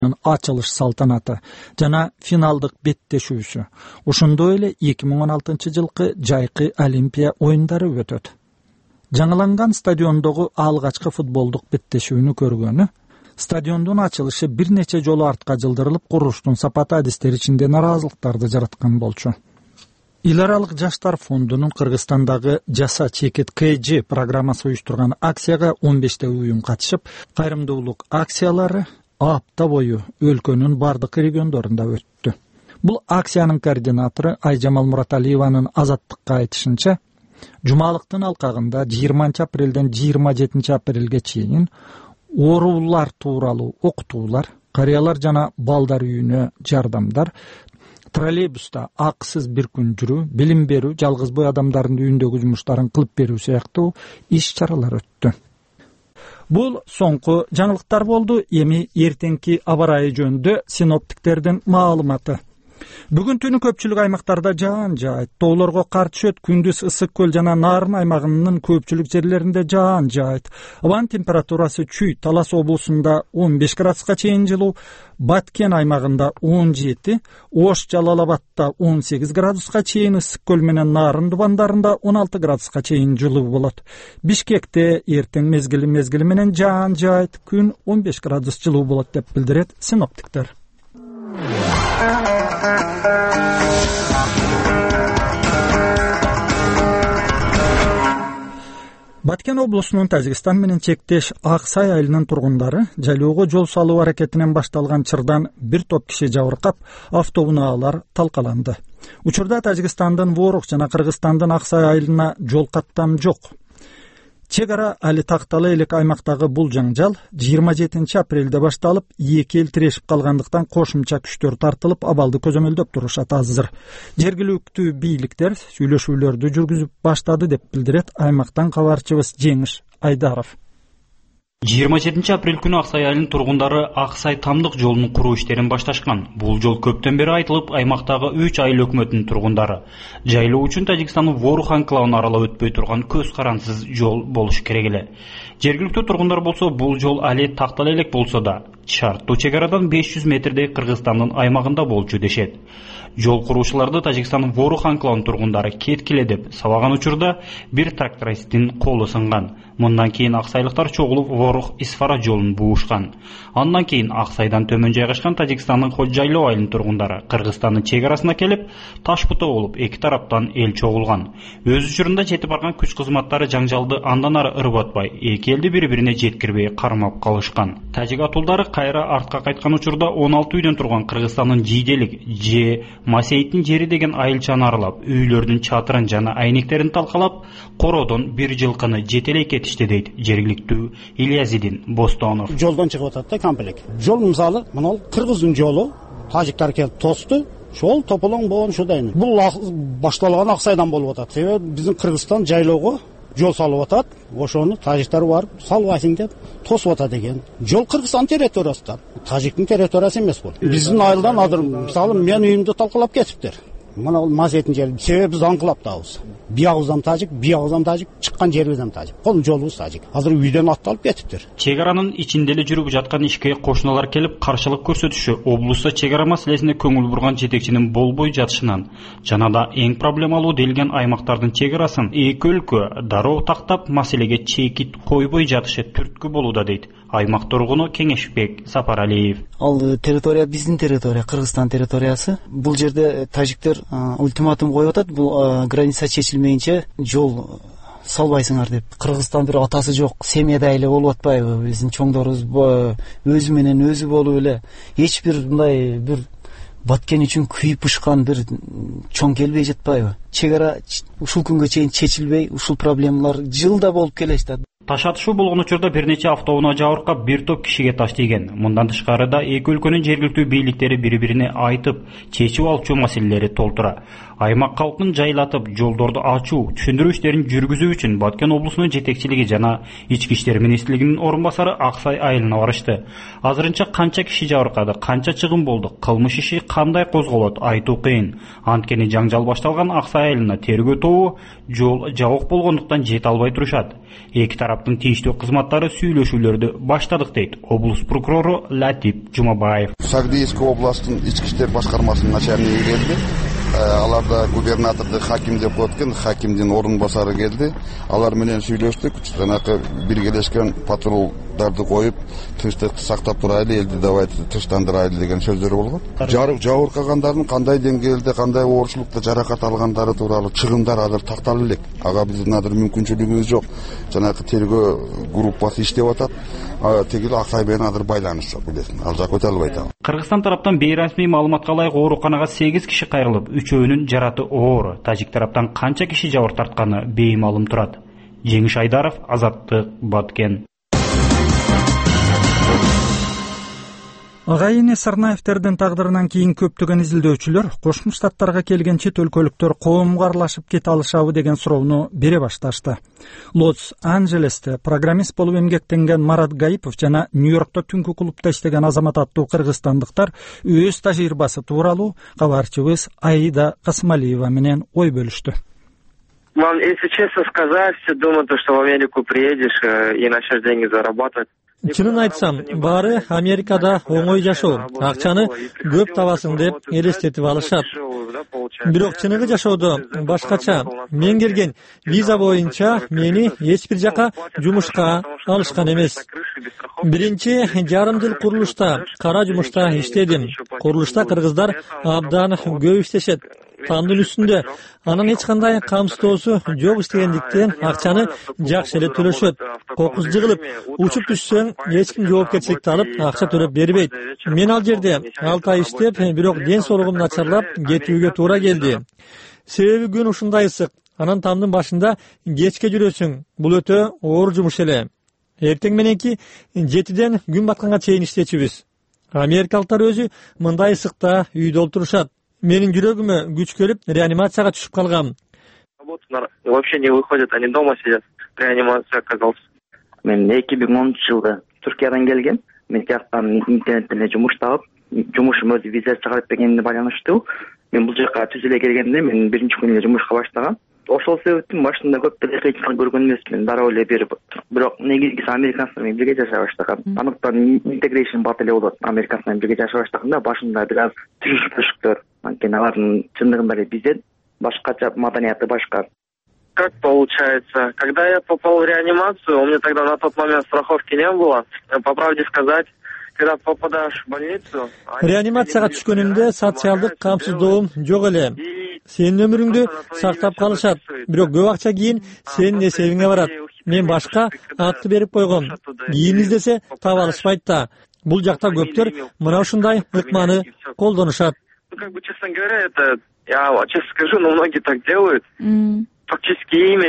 Açılış saltanаты жана финалдык беттешүүсү. Ошондой эле 2016-жылкы жайкы Олимпия оюндары өтөт. Жаңыланган стадиондогу алгачкы футболдук беттешүүнү көргөнү, стадиондун ачылышы бир нече жолу артка жылдырылып, курулуштун сапаты адистери ичинде нараазылыктарды жараткан болчу. Ил аралык жаштар фондунун Кыргызстандагы Жаса Чекет КЖ программасы уюштурган акцияга 15 уюм катышып, кайрымдуулук акциялары апта бою өлкөнүн бардык региондорунда өттү. Бул акциянын координатору Айжамал Мураталиеванын Азаттыкка айтышынча, жумалыктын алкагында 20 апрелден 27 апрелге чейин оорулар тууралуу окутуулар, карыялар жана балдар үйүнө жардамдар, троллейбуста акысыз бир күн жүрүү, билим берүү, жалгыз бой адамдардын үйүндөгү жумуштарын кылып берүү сыяктуу иш-чаралар өттү. Бул соңку жаңылыктар болду. Эми эртеңки аба ырайы жөнүндө синоптиктердин маалыматы. Бүгүн түнү көпчүлүк аймактарда жаан жаайт. Тоолорго кар түшөт, күндүз ысык көл жана Нарын аймагынын көпчүлүк жерлеринде жаан жаайт. Абанын температурасы чүй, Талас облусунда 15 градуска чейин жылуу, Баткен аймагында 17, Ош Жалалабадта 18 градуска чейин, ысык көл менен Нарын дубандарында 16 градуска чейин жылуу болот. Бишкекте эртең мезгили менен жаан жаайт, күн 15 градус жылуу болот деп билдирет синоптиктер. Баткен облусунун Тажикстан менен чектеш Аксай айылынын тургундары жайлоого жол салуу аракетинен башталган чырдан бир топ киши жабыркап, автоунаалар талкаланды. Учурда Тажикстандын Ворук жана Кыргызстандын Аксай айылына жол каттам жок. Чек ара али тактала элек аймактагы бул жаңжал 27 апрелде башталып, эки эл тирешип калгандыктан кошумча күчтөр тартылып, абалды көзөмөлдөп турушат азыр. Жергиликтүү бийликтер сүйлөшүүлөрдү жүргүзүп баштады деп билдирет аймактан кабарчыбыз Жеңиш Айдаров. 27 апрель күнү Аксай айылынын тургундары Аксай тамдык жолунун куруу иштерин башташкан. Бул жол көптөн бери айтылып, аймактагы 3 айыл өкмөтүнүн тургундары жайлоо үчүн Тажикстандын Ворух анклавын аралап өтпөй турган көз карансыз жол болуш керек эле. Жергиликтүү тургундар болсо, бул жол али тактала элек болсо да, шарттуу чек арадан 500 метрдей Кыргызстандын аймагында болчу дешет. Жол куруучуларды Тажикстандын Ворух анклавынын тургундары кеткиле деп сабаган учурда бир трактористтин колу сынган. Мындан кийин аксайлыктар чогулуп Ворух Исфара жолун буушкан. Андан кийин Аксайдан төмөн жайгашкан Тажикстандын Ходжайлоо айылынын тургундары Кыргызстандын чек арасына келип, таш бута болуп, эки тараптан эл чогулган. Өз учурунда жетип барган күч кызматтары жаңжалды андан ары ырбатпай, эки элди бири-бирине жеткирбей кармап калышкан. Тажик атуулдары кайра артка кайткан учурда 16 үйдөн турган Кыргызстандын Жийделик же Масейиттин жери деген айылчаны аралап, үйлөрдүн чатырын жана айнектерин талкалап, короодон бир жылкыны жетелей кетишти дейт жергиликтүү Ильязидин Бостонов. Жолдон чыгып атат да комплект. Жол мисалы, мына Кыргыздын жолу, тажиктар келип тосту. Шол тополоң болгон шудайны. Бул башталган Аксайдан болуп атат. Себеби биздин Кыргызстан жайлоого жол салып атат. Ошону тажиктар барып салбайсың деп тосуп атат экен. Жол Кыргызстан территориясында. Тажиктин территориясы эмес бул. Биздин айылдан азыр мисалы мен үйүмдү талкалап кетиптир. Мына Масейиттин жери. Себеби биз аңкылаптабыз. Биягыбыздан тажик, биягыбыздан тажик, чыккан жерибизден тажик. Кол жолубуз тажик. Азыр үйдөн атталып кетиптир. Чек аранын ичинде эле жүрүп жаткан ишке кошуналар келип каршылык көрсөтүшү облустта чек ара маселесине көңүл бурган жетекчинин болбой жатышынан жана да эң проблемалуу делген аймактардын чек арасын эки өлкө дароо тактап маселеге чекит койбой жатышы түрткү болууда дейт аймак тургуну Кеңешбек Сапаралиев. Ал территория биздин территория, Кыргызстан территориясы. Бул жерде тажиктер ультиматум коюп атат. Бул граница чечилмейинче жол салбайсыңар деп. Кыргызстан бир атасы жок, семьяда эле болуп атпайбы? Биздин чоңдорубуз өзү менен өзү болуп эле эч бир мындай бир Баткен үчүн күйүп ушкан бир чоң келбей жатпайбы? Чек ара ушул күнгө чейин чечилбей, ушул проблемалар жылда болуп келешти. Таш атышуу болгон учурда бир нече автоунаа жабыркап бир топ кишиге таш тийген. Мындан тышкары да эки өлкөнүн жергиликтүү бийликтери бири-бирине айтып, чечип алчу маселелери толтура. Аймак калкын жайлатып, жолдорду ачуу, түшүндүрүү иштерин жүргүзүү үчүн Баткен облусунун жетекчилиги жана Ички иштер министрлигинин орун басары Аксай айылына барышты. Азырынча канча киши жабыркады, канча чыгым болду, кылмыш иши кандай козголот айтуу кыйын. Анткени жаңжал башталган Аксай айылына тергөө тобу жол жабык болгондуктан жете албай турушат. Эки тарап тараптын тийиштүү кызматтары сүйлөшүүлөрдү баштадык дейт облус прокурору Латип Жумабаев. Сагдиевский областын ички иштер башкармасынын начальниги келди. Аларда губернаторду хаким деп коет экен, хакимдин орун басары келди. Алар менен сүйлөштүк. Жанакы биргелешкен патрулдарды коюп, тынчтыкты сактап турайлы, элди давайте тынчтандырайлы деген сөздөр болгон. Жабыркагандардын кандай деңгээлде, кандай оорчулукта жаракат алгандары тууралуу чыгымдар азыр такталып элек. Ага биздин азыр мүмкүнчүлүгүбүз жок. Жанакы тергөө группасы иштеп атат. Тегил Аксай менен азыр байланыш жок, билесиң. Ал жак өтө албайт. Кыргызстан тараптан бейресмий маалыматка ылайык ооруканага 8 киши кайрылып, 3-өөнүн жараты оор. Тажик тараптан канча киши жабыр тартканы беймаалым турат. Жеңиш Айдаров, Азаттык, Баткен. Агайыны Сарнаевтердин тагдырынан кийин көптөгөн изилдөөчүлөр Кошмо Штаттарга келген чет өлкөлүктөр коомго аралашып кете алышабы деген суроону бере башташты. Лос-Анджелесте программист болуп эмгектенген Марат Гаипов жана Нью-Йоркто түнкү клубда иштеген азамат аттуу кыргызстандыктар өз тажрыйбасы тууралуу кабарчыбыз Аида Касмалиева менен ой бөлүштү. Вам, если честно сказать, все думают, что в Америку приедешь и начнешь деньги зарабатывать. Чынын айтсам, баары Америкада оңой жашоо, акчаны көп табасың деп элестетип алышат. Бирок чыныгы жашоодо башкача. Мен келген виза боюнча мени эч бир жака жумушка алышкан эмес. Биринчи жарым жыл курулушта, кара жумушта иштедим. Курулушта кыргыздар абдан көп иштешет. Тамдын үстүндө анын эч кандай камсыздоосу жок иштегендиктен акчаны жакшы эле төлөшөт. Кокус жыгылып, учуп түшсөң эч ким жоопкерчиликти алып акча төлөп бербейт. Мен ал жерде 6 ай иштеп, бирок ден соолугум начарлап кетүүгө туура келди. Себеби күн ушундай ысык. Анан тамдын башында кечке жүрөсүң. Бул өтө оор жумуш эле. Эртең мененки 7ден күн батканга чейин иштечүбүз. Америкалыктар өзү мындай ысыкта үйдө олтурушат. Менин жүрөгүмө күч келип, реанимацияга түшүп калгам. Вообще не выходят, они дома сидят. Реанимация оказался. Мен 2010-жылда Түркиядан келгем. Мен жактан интернеттен жумуш таап, жумушум өзү виза чыгарып бергенине байланыштуу. Мен бул жака түз эле келгенде мен биринчи күнү эле жумушка баштагам. Ошол себептен башында көп деле кыйынчылык көргөн эмесмин. Дароо эле берип, бирок негизгиси американцдар менен бирге жашай баштагам. Аныктан интегрейшн бат эле болот. Американцдар менен бирге жашай баштаганда башында бир аз түшүнүшүктөр. Анткени алардын чындыгында эле бизден башкача маданияты башка. Как получается? Когда я попал в реанимацию, у меня тогда на тот момент страховки не было. По правде сказать, когда попадаешь в больницу... Реанимацияга түшкөнүмдө социалдык камсыздоом жок эле. Сенин өмүрүңдү сактап калышат. Бирок көп акча кийин сенин эсебиңе барат. Мен башка атты берип койгом. Кийин издесе таба алышпайт да. Бул жакта көптөр мына ушундай ыкманы колдонушат. Как бы, честно говоря, это, я честно скажу, но многие так делают. Фактически имя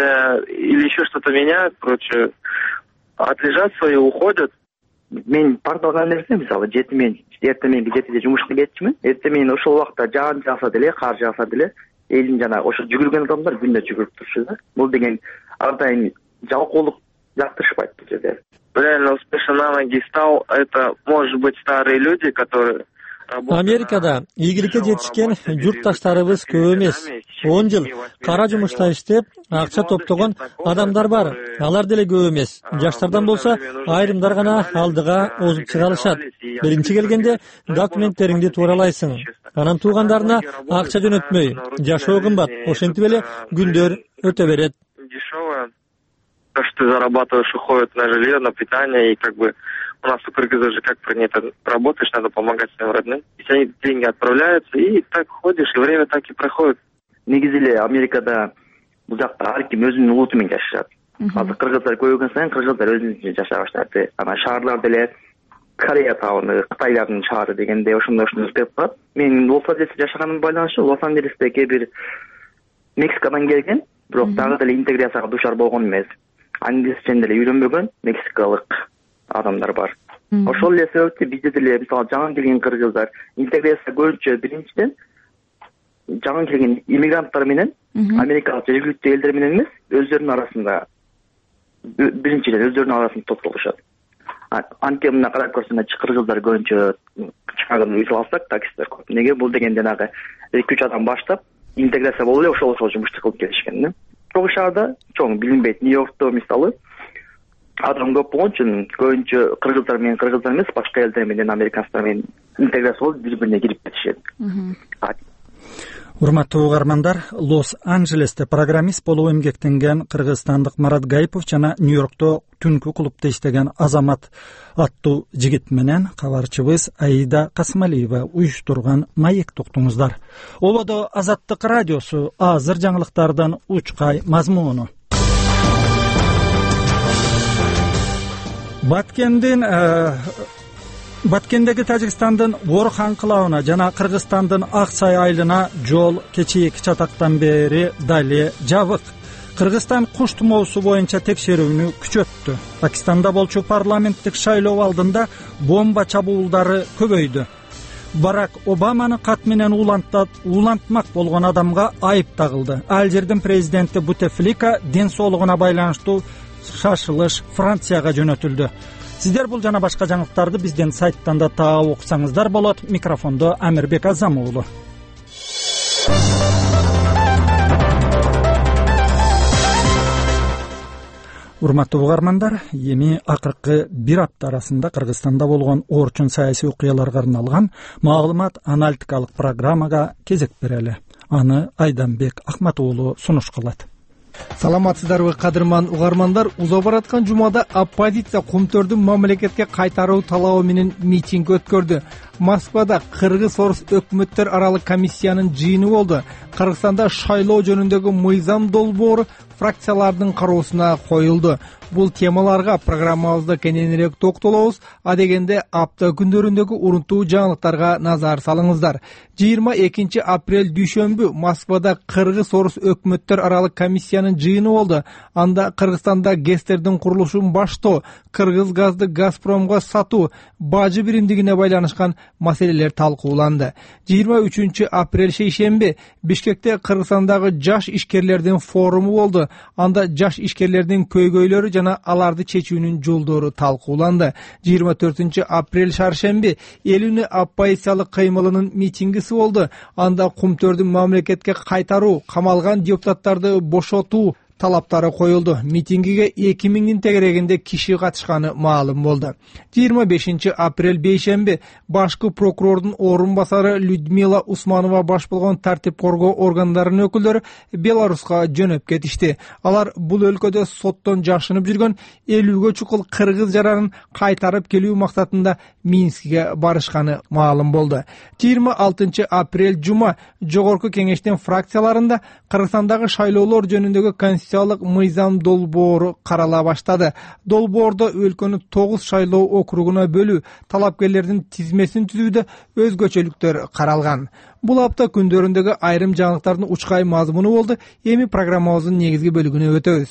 или еще что-то меняют, короче, отлежат свои, уходят. Мен порталга нерсе, мисалы, эртең менен 7де жумушка кетчүмүн. Эртең менен ошол убакта жаан жааса деле, кар жааса деле, элдин жана ошо жүгүргөн адамдар күндө жүгүрүп турушат да. Бул деген ар дайым жалкоолук жактырышпайт бул жерде. Реально успешно на ноги стал, это может быть старые люди, которые... Америкада ийгиликке жетишкен журтташтарыбыз көп эмес. 10 жыл кара жумушта иштеп, акча топтогон адамдар бар. Алар деле көп эмес. Жаштардан болсо айрымдар гана алдыга озуп чыга алышат. Биринчи келгенде документтериңди тууралайсың. Анан туугандарына акча жөнөтмөй. Жашоо кымбат. Ошентип эле күндөр өтө берет. Дешевое. То, что ты зарабатываешь, уходит на жилье, на питание, и как бы у нас у кыргызов же как принято, работаешь, надо помогать своим родным. И они деньги отправляются, и так ходишь, и время так и проходит. Негизи эле Америкада бул жакта ар ким өзүнүн улуту менен жашашат. Азыр кыргыздар көбөйгөн сайын кыргыздар өзүнүн жашай баштады. Анан шаарлар деле Корея тауны, Кытайлардын шаары дегенде ошондой өтүп калат. Мен Лос-Анджелесте жашаганыма байланыштуу, Лос-Анджелестеги бир Мексикадан келген, бирок дагы деле интеграцияга дуушар болгон эмес. Англисчен деле үйрөнбөгөн мексикалык адамдар бар. Ошол эле себептен бизде деле мисалы жаңы келген кыргыздар интеграция көбүнчө биринчиден жаңы келген иммигранттар менен америкалык жергиликтүү элдер менен эмес, өздөрүнүн арасында биринчиден өздөрүнүн арасында топтолушат. Анткени мына карап көрсөң кыргыздар көбүнчө чыгарын үй алсак таксисттер көп. Неге бул деген жанагы 2-3 адам баштап интеграция болуп эле ошол жумушту кылып келишкен да. Чоң шаарда, чоң билинбейт, Нью-Йоркто мисалы адам көп болгон үчүн көбүнчө кыргыздар менен кыргыздар эмес, башка элдер менен американецтер менен интеграция болуп бири бирине кирип кетишет. Урматтуу угармандар, Лос-Анджелесте программист болуп эмгектенген кыргызстандык Марат Гаипов жана Нью-Йоркто түнкү клубда иштеген Азамат аттуу жигит менен кабарчыбыз Аида Касымалиева уюштурган маек токтуңуздар. Ободо Азаттык радиосу, азыр жаңылыктардын учкай мазмуну. Баткендеги Тажикстандын Орхан кылабына жана Кыргызстандын Аксай айылына жол кечээ 2 чатактан бери дали жабык. Кыргызстан куш тумоосу боюнча текшерүүнү күчөттү. Пакистанда болчу парламенттик шайлоо алдында бомба чабуулдары көбөйдү. Барак Обаманы кат менен улантмак болгон адамга айып тагылды. Ал жердин президенти Бутефлика ден соолугуна байланыштуу шашылыш Францияга жөнөтүлдү. Сиздер бул жана башка жаңылыктарды бизден сайттан да таап окусаңыздар болот. Микрофондо Амирбек Азам уулу. Урматтуу угармандар, эми акыркы бир апта арасында Кыргызстанда болгон орчун саясий окуяларга арналган маалымат аналитикалык программага кезек берели. Аны Айданбек Ахматуулу сунуш кылат. Саламатсыздарбы кадырман угармандар, уза бараткан жумада оппозиция Кумтөрдүн мамлекетке кайтаруу талабы менен митинг өткөрдү. Москвада Кыргыз Орус өкмөттөр аралык комиссиянын жыйыны болду. Кыргызстанда шайлоо жөнүндөгү мыйзам долбоору фракциялардын кароосуна коюлду. Бул темаларга программабызда кененирээк токтолобуз. Адегенде апта күндөрүндөгү урунтуу жаңылыктарга назар салыңыздар. 22 апрель дүйшөмбү Москвада Кыргыз Орус өкмөттөр аралык комиссиянын жыйыны болду. Анда Кыргызстанда ГЭСтердин курулушун баштоо, Кыргыз газды Газпромго сатуу, бажы биримдигине байланышкан маселелер талкууланды. 23 апрель шейшемби Бишкекте Кыргызстандагы жаш ишкерлердин форуму болду. Анда жаш ишкерлердин көйгөйлөрү жана аларды чечүүнүн жолдору талкууланды. 24 апрель шаршемби эл үнү оппозициялык кыймылынын митингиси болду. Анда Кумтөрдүн мамлекетке кайтаруу, камалган депутаттарды бошотуу талаптары коюлду. Митингиге 2000 тегерегинде киши катышканы маалым болду. 25 апрель бейшемби башкы прокурордун орун басары Людмила Усманова баш болгон тартип коргоо органдарынын өкүлдөрү Беларуска жөнөп кетишти. Алар бул өлкөдө соттон жашынып жүргөн 50гө чукул кыргыз жаранын кайтарып келүү максатында Минскке барышканы маалым болду. 26 апрель жума жогорку кеңештин фракцияларында Кыргызстандагы шайлоолор жөнүндөгү конституциялык мыйзам долбоору карала баштады. Долбоордо өлкөнү 9 шайлоо округуна бөлүү, талапкерлердин тизмесин түзүүдө өзгөчөлүктөр каралган. Бул апта күндөрүндөгү айрым жаңылыктардын учкай мазмуну болду. Эми программабыздын негизги бөлүгүнө өтөбүз.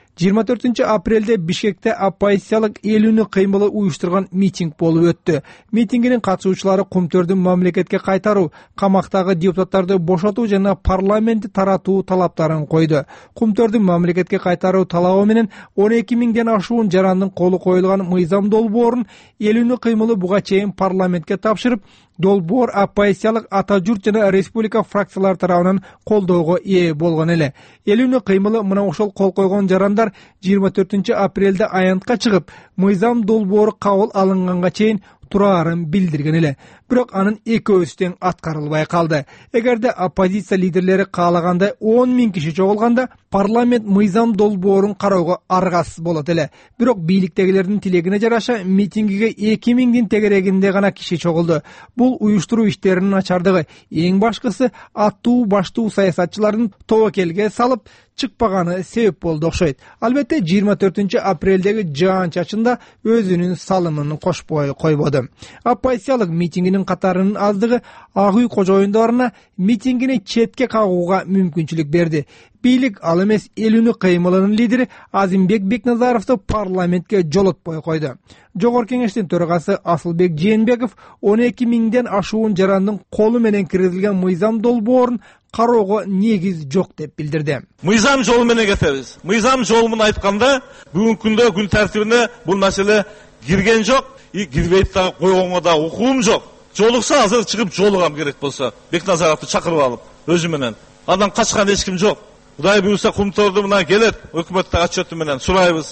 24 апрелде Бишкекте оппозициялык эл үнү кыймылы уюштурган митинг болуп өттү. Митингинин катышуучулары Кумтөрдүн мамлекетке кайтаруу, камактагы депутаттарды бошотуу жана парламентти таратуу талаптарын койду. Кумтөрдүн мамлекетке кайтаруу талабы менен 12.000ден ашуун жарандын колу коюлган мыйзам долбоорун эл үнү кыймылы буга чейин парламентке тапшырып, долбоор оппозициялык ата журт жана республика фракциялары тарабынан колдоого ээ болгон эле. Эл үнү кыймылы мына ошол кол койгон жарандар 24 апрелде аянтка чыгып, мыйзам долбоору кабыл алынганга чейин тураарын билдирген эле. Бирок анын экөөсү тең аткарылбай калды. Эгерде оппозиция лидерлери каалагандай 10.000 киши чогулганда, парламент мыйзам долбоорун кароого аргасыз болот эле. Бирок бийликтегилердин тилегине жараша митингиге 2000дин тегерегинде гана киши чогулду. Бул уюштуруу иштеринин начардыгы. Эң башкысы аттуу баштуу саясатчылардын тобокелге салып чыкпаганы себеп болду окшойт. Албетте 24 апрелдеги жаан-чачында өзүнүн салымын кошпой койбоду. Оппозициялык митингинин катарынын аздыгы Ак үй кожоюндарына митингини четке кагууга мүмкүнчүлүк берди. Бийлик ал эмес эл үнү кыймылынын лидери Азимбек Бекназаровду парламентке жолотпой койду. Жогорку кеңештин төрагасы Асылбек Жээнбеков 12.000ден ашуун жарандын колу менен киргизилген мыйзам долбоорун кароого негиз жок деп билдирди. Мыйзам жолу менен кетебиз. Мыйзам жолу менен айтканда, бүгүнкү күндө күн тартибине бул маселе кирген жок, кирбейт да койгонго да укугум жок. Жолукса азыр чыгып жолугам керек болсо, Бекназаровду чакырып алып өзү менен. Андан качкан эч ким жок. Кудай буйрса Кумтөрдү мына келет, өкмөттүн отчету менен сурайбыз.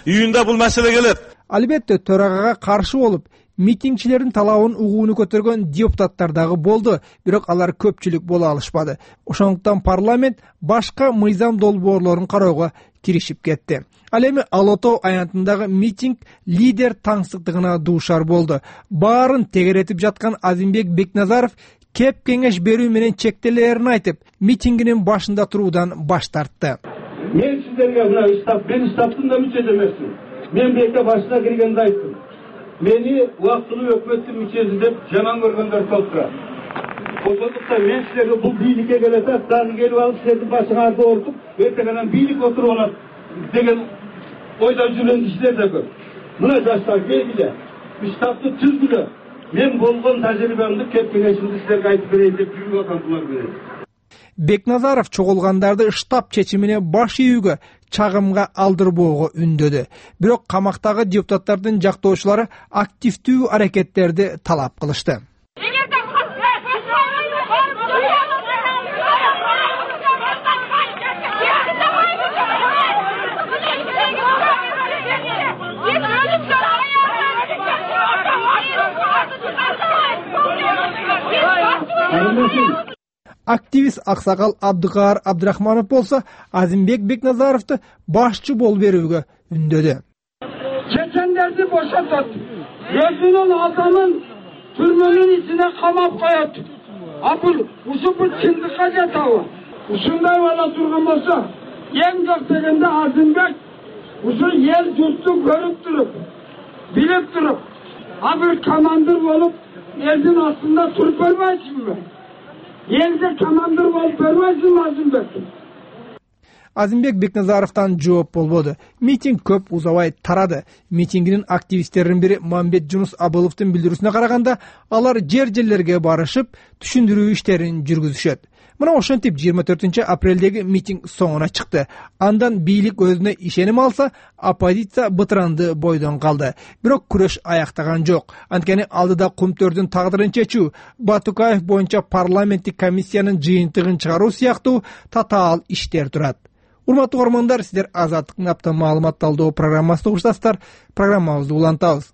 июнда бул маселе келет. Албетте төрагага каршы болуп митингчилердин талабын угууну көтөргөн депутаттар дагы болду, бирок алар көпчүлүк боло алышпады. Ошондуктан парламент башка мыйзам долбоорлорун кароого киришип кетти. Ал эми Ала Тоо аянтындагы митинг лидер таңсыктыгына дуушар болду. Баарын тегеретип жаткан Азимбек Бекназаров кеп кеңеш берүү менен чектелерин айтып, митингинин башында туруудан баш тартты. Мен сиздерге мен штабтын да мүчөсү эмесмин. Мен бекте башына киргенде айттым. Мени убактылуу өкмөттүн мүчөсү деп жаман көргөндөр көп турат. Ошондуктан мен силерге бул бийликке келатат, дагы келип алып силердин башыңарды ортуп, эртең бийлик отуруп алат деген ойдо жүргөн кишилер да көп. Мына жаштар келгиле, штабты түзгүлө. Мен болгон тажрыйбамды кеп кеңешимди силерге айтып берейин деп жүрүп атам булар менен. Бекназаров чогулгандарды штаб чечимине баш ийүүгө, чагымга алдырбоого үндөдү. Бирок камактагы депутаттардын жактоочулары активдүү аракеттерди талап кылышты. Активист Аксакал Абдыкаар Абдрахманов болсо Азимбек Бекназаровду башчы болуп берүүгө үндөдү. Чечендерди бошотот. Өзүнүн адамын түрмөнүн ичине камап коет. Бул ушул чындыкка жатабы? Ушундай бала турган болсо, эң жок дегенде Азимбек ушул эл журтту көрүп туруп, билип туруп, бир командир болуп, элдин астында туруп көрбөйсүңбү? Елде командир болуп көрбөйсүңбү Азимбек? Азимбек Бекназаровдон жооп болбоду. Митинг көп узабай тарады. Митингинин активисттеринин бири Мамбет Жунус Абыловдун билдирүүсүнө караганда, алар жерлерге барышып, түшүндүрүү иштерин жүргүзүшөт. Мына ошентип 24 апрелдеги митинг соңуна чыкты. Андан бийлик өзүнө ишеним алса, оппозиция бытыранды бойдон калды. Бирок күрөш аяктаган жок. Анткени алдыда Кумтөрдүн тагдырын чечүү, Батукаев боюнча парламенттик комиссиянын жыйынтыгын чыгаруу сыяктуу татаал иштер турат. Урматтуу угармандар, сиздер Азаттыктын аптап маалымат талдоо программасында угушасыздар. Программабызды улантабыз.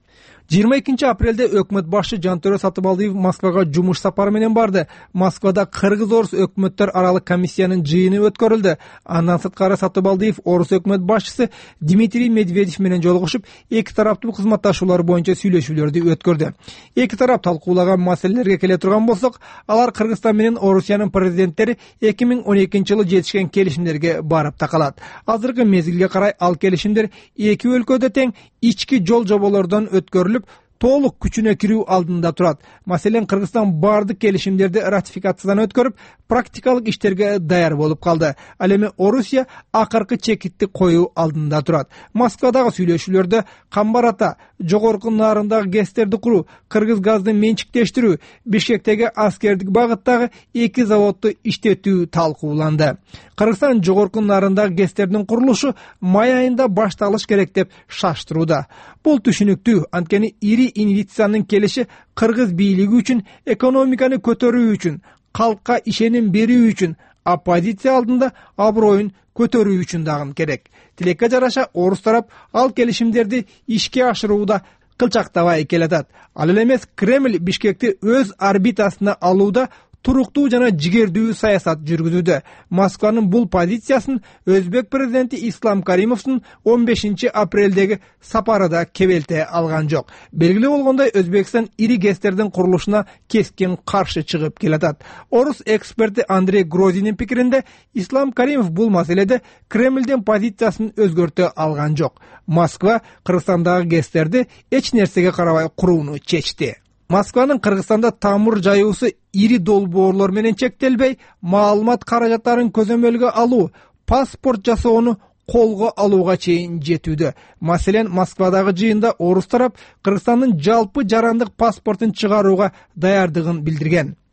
22 апрелде өкмөт башчы Жантөрө Сатыбалдиев Москвага жумуш сапары менен барды. Москвада кыргыз-орус өкмөттөр аралык комиссиянын жыйыны өткөрүлдү. Андан сырткары Сатыбалдиев орус өкмөт башчысы Дмитрий Медведев менен жолугушуп, эки тараптуу кызматташуулар боюнча сүйлөшүүлөрдү өткөрдү. Эки тарап талкуулаган маселелерге келе турган болсок, алар Кыргызстан менен Орусиянын президенттери 2012-жылы жетишкен келишимдерге барып такалат. Азыркы мезгилге карай ал келишимдер эки өлкөдө тең ички жол жоболордон өткөрүлүп, толук күчүнө кирүү алдында турат. Маселен, Кыргызстан бардык келишимдерди ратификациядан өткөрүп, практикалык иштерге даяр болуп калды. Ал эми Орусия акыркы чекитти коюу алдында турат. Москвадагы сүйлөшүүлөрдө Камбар Ата, жогорку нарындагы ГЭСтерди куруу, Кыргыз газды менчиктештирүү, Бишкектеги аскердик багыттагы эки заводду иштетүү талкууланды. Кыргызстан жогорку нарындагы ГЭСтердин курулушу май айында башталыш керек деп шаштырууда. Бул түшүнүктүү, анткени ири инвестициянын келиши кыргыз бийлиги үчүн, экономиканы көтөрүү үчүн, калкка ишеним берүү үчүн, оппозиция алдында аброюн көтөрүү үчүн дагы керек. Тилекке жараша орус тарап ал келишимдерди ишке ашырууда кылчактабай келатат. Ал эле эмес, Кремль Бишкекти өз орбитасына алууда туруктуу жана жигердүү саясат жүргүзүүдө. Москванын бул позициясын Өзбек президенти Ислам Каримовдун 15 апрелдеги сапары да кебелте алган жок. Белгилүү болгондой, Өзбекстан ири ГЭСтердин курулушуна кескин каршы чыгып келатат. Орус эксперти Андрей Грозинин пикиринде, Ислам Каримов бул маселеде Кремлдин позициясын өзгөртө алган жок. Москва Кыргызстандагы ГЭСтерди эч нерсеге карабай курууну чечти. Москванын Кыргызстанда тамыр жаюусу ири долбоорлор менен чектелбей, маалымат каражаттарын көзөмөлгө алуу, паспорт жасоону колго алууга чейин жетүүдө. Маселен, Москвадагы жыйында орус тарап Кыргызстандын жалпы жарандык паспортун чыгарууга даярдыгын билдирген.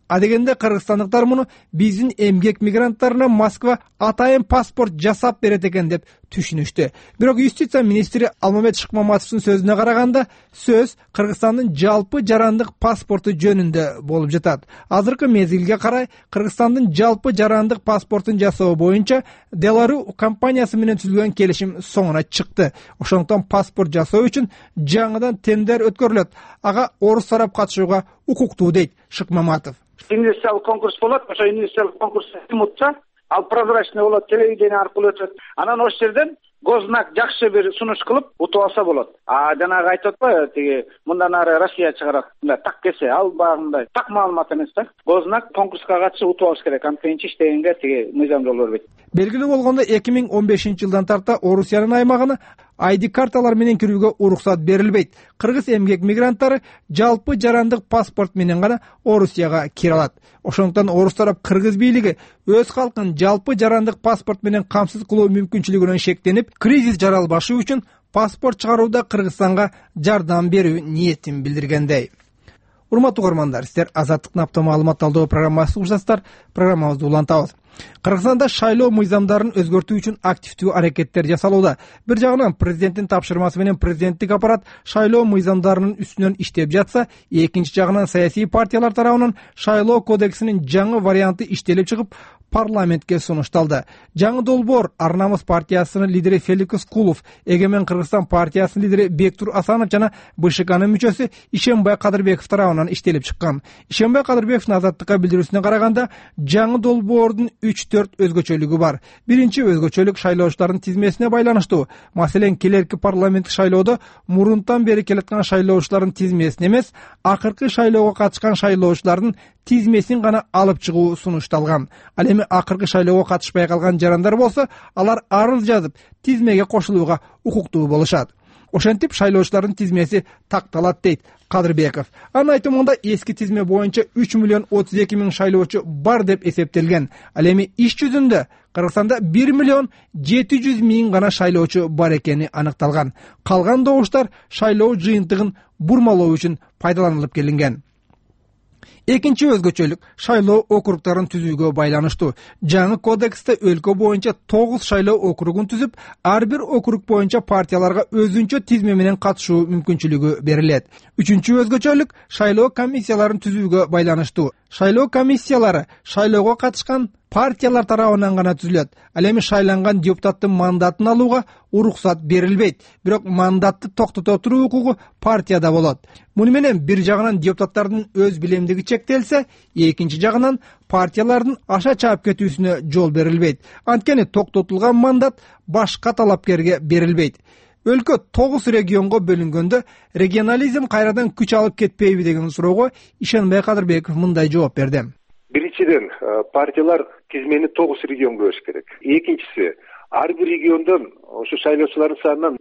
Адегенде кыргызстандыктар муну биздин эмгек мигранттарына Москва атайын паспорт жасап берет экен деп түшүнүштү. Бирок юстиция министри Алмамет Шыкмаматовдун сөзүнө караганда, сөз Кыргызстандын жалпы жарандык паспорту жөнүндө болуп жатат. Азыркы мезгилге карай Кыргызстандын жалпы жарандык паспортун жасоо боюнча Делару компаниясы менен түзүлгөн келишим соңуна чыкты. Ошондуктан паспорт жасоо үчүн жаңыдан тендер өткөрүлөт. Ага орус тарап катышууга укуктуу дейт Шыкмаматов. Инвестициялык конкурс болот, ошо инвестициялык конкурс өтүп, ал прозрачный болот, телевидение аркылуу өтөт. Анан ошол жерден Гознак жакшы бир сунуш кылып утуп алса болот. Жанагы айтып атпайбы, тиги мындан ары Россия чыгарат, так кесе, ал багындай так маалымат эмес да. Гознак конкурска катышып утуп алыш керек, анткени иштегенге тиги мыйзам жол бербейт. Белгилүү болгондо 2015-жылдан тарта Орусиянын аймагына ID карталар менен кирүүгө уруксат берилбейт. Кыргыз эмгек мигранттары жалпы жарандык паспорт менен гана Орусияга кире алат. Ошондуктан орус тарап кыргыз бийлиги өз калкын жалпы жарандык паспорт менен камсыз кылуу мүмкүнчүлүгүнөн шектенип, кризис жаралбашы үчүн паспорт чыгарууда Кыргызстанга жардам берүү ниетин билдиргендей. Урматтуу угармандар, сиздер Азаттыктын апта маалымат талдоо программасын угушасыздар. Программабызды улантабыз. Кыргызстанда шайлоо мыйзамдарын өзгөртүү үчүн активдүү аракеттер жасалууда. Бир жагынан президенттин тапшырмасы менен президенттик аппарат шайлоо мыйзамдарынын үстүнөн иштеп жатса, экинчи жагынан саясий партиялар тарабынан шайлоо кодексинин жаңы варианты иштелип чыгып, парламентке сунушталды. Жаңы долбоор Ар Намыс партиясынын лидери Феликс Кулов, Эгемен Кыргызстан партиясынын лидери Бектур Асанов жана БШКнын мүчөсү Ишембай Кадырбеков тарабынан иштелип чыккан. Ишембай Кадырбековдун Азаттыкка билдирүүсүнө караганда, жаңы долбоордун 3-4 өзгөчөлүгү бар. Биринчи өзгөчөлүк шайлоочулардын тизмесине байланыштуу. Маселен, келерки парламенттик шайлоодо мурунтан бери келаткан шайлоочулардын тизмесин эмес, акыркы шайлоого катышкан шайлоочулардын тизмесин гана алып чыгуу сунушталган. Ал эми акыркы шайлоого катышпай калган жарандар болсо, алар арыз жазып, тизмеге кошулууга укуктуу болушат. Ошентип шайлоочулардын тизмеси такталат дейт Кадырбеков. Анын айтымында эски тизме боюнча 3.032.000 шайлоочу бар деп эсептелген. Ал эми иш жүзүндө Кыргызстанда 1.700.000 гана шайлоочу бар экени аныкталган. Калган добуштар шайлоо жыйынтыгын бурмалоо үчүн пайдаланылып келинген. Экинчи өзгөчөлүк шайлоо округдарын түзүүгө байланыштуу. Жаңы кодексте өлкө боюнча 9 шайлоо округун түзүп, ар бир округ боюнча партияларга өзүнчө тизме менен катышуу мүмкүнчүлүгү берилет. Үчүнчү өзгөчөлүк шайлоо комиссияларын түзүүгө байланыштуу. Шайлоо комиссиялары шайлоого катышкан партиялар тарабынан гана түзүлөт. Ал эми шайланган депутаттын мандатын алууга уруксат берилбейт. Бирок мандатты токтото туруу укугу партияда болот. Муну менен бир жагынан депутаттардын өз билемдиги чектелсе, экинчи жагынан партиялардын аша чаап кетүүсүнө жол берилбейт. Анткени токтотулган мандат башка талапкерге берилбейт. Өлкө 9 регионго бөлүнгөндө регионализм кайрадан күч алып кетпейби деген суроого Ишенбай Кадырбеков мындай жооп берди. Биринчиден, партиялар тизмени 9 регионго бөлүш керек. Экинчиси, ар бир региондон ошо шайлоочулардын санынан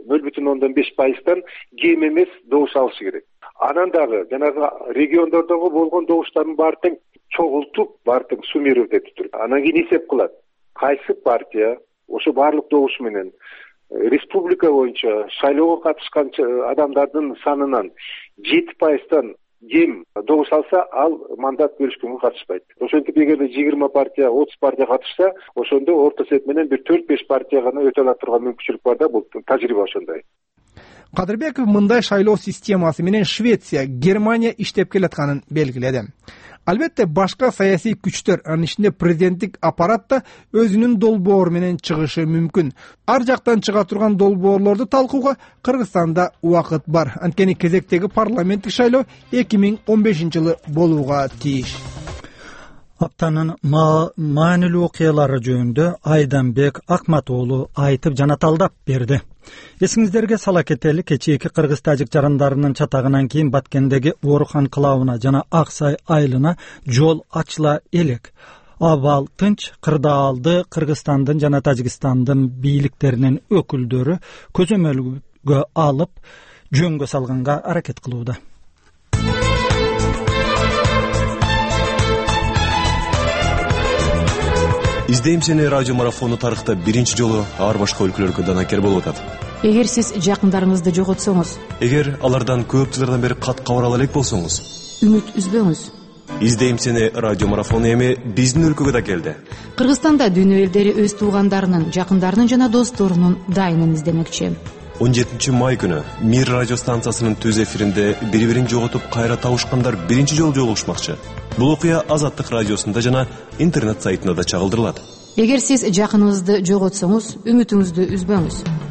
0,5% кем эмес добуш алышы керек. Анан дагы жанагы региондордогу болгон добуштардын баарын чогултуп, баарын суммировать этип туруп, анан кийин эсеп кылат. Кайсы партия ошо баардык добуш менен республика боюнча шайлоого катышкан адамдардын санынан 7%-тан кем добуш алса, ал мандат бөлүшкөнгө катышпайт. Ошентип эгерде 20 партия, 30 партия катышса, ошондо орто эсеп менен бир 4-5 партия гана өтө ала турган мүмкүнчүлүк бар да, бул тажрыйба ошондой. Кадырбеков мындай шайлоо системасы менен Швеция, Германия иштеп келатканын белгиледи. Албетте башка саясий күчтөр, анын ичинде президенттик аппарат да өзүнүн долбоору менен чыгышы мүмкүн. Ар жактан чыга турган долбоорлорду талкууга Кыргызстанда убакыт бар. Анткени кезектеги парламенттик шайлоо 2015-жылы болууга тийиш. Аптанын маанилүү окуялары жөнүндө Айданбек Акматоолу айтып жана талдап берди. Эсиңиздерге сала кетели, кечээки кыргыз-тажик жарандарынын чатагынан кийин Баткендеги Оорухан кылабына жана Аксай айылына жол ачыла элек. Абал тынч, кырдаалды Кыргызстандын жана Тажикстандын бийликтеринин өкүлдөрү көзөмөлгө алып, жөнгө салганга аракет кылууда. Издейм сени радио марафону тарыхта биринчи жолу ар башка өлкөлөргө данакер болуп атат. Эгер сиз жакындарыңызды жоготсоңуз, эгер алардан көп жылдардан бери кат кабар ала элек болсоңуз, үмүт үзбөңүз. Издейм сени радио марафону эми биздин өлкөгө да келди. Кыргызстанда дүйнө элдери өз туугандарынын, жакындарынын жана досторунун дайынын издемекчи. 17 май күнү Мир радио станциясынын түз эфиринде бири-бирин жоготуп кайра табышкандар биринчи жолу жолугушмакчы. Бул окуя Азаттык радиосунда жана интернет сайтында да чагылдырылат. Эгер сиз жакыныңызды жоготсоңуз, үмүтүңүздү үзбөңүз.